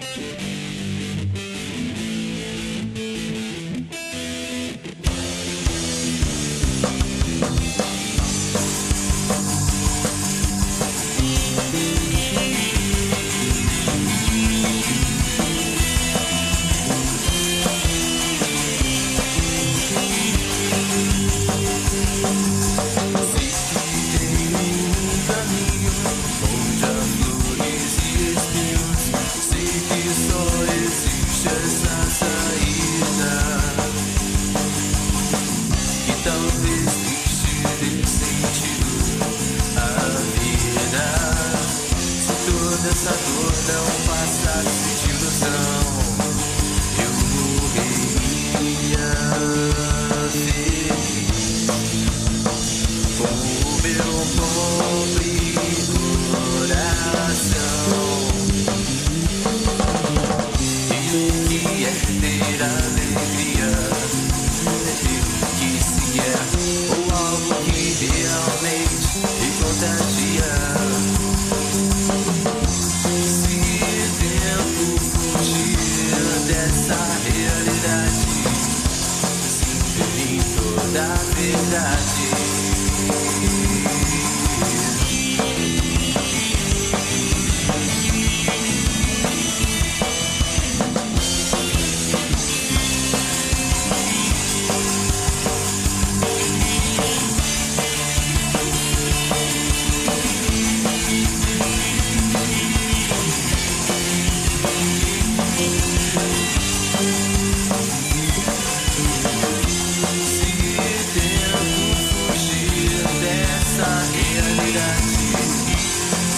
Essa dor não passasse de ilusão, eu morreria feliz com o meu pobre coração. E o que é ter alegria? É ter o que se é, ou algo que realmente me contagia. Dessa realidade, sinto em toda a verdade.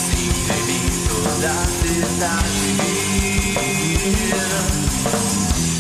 Da verdade.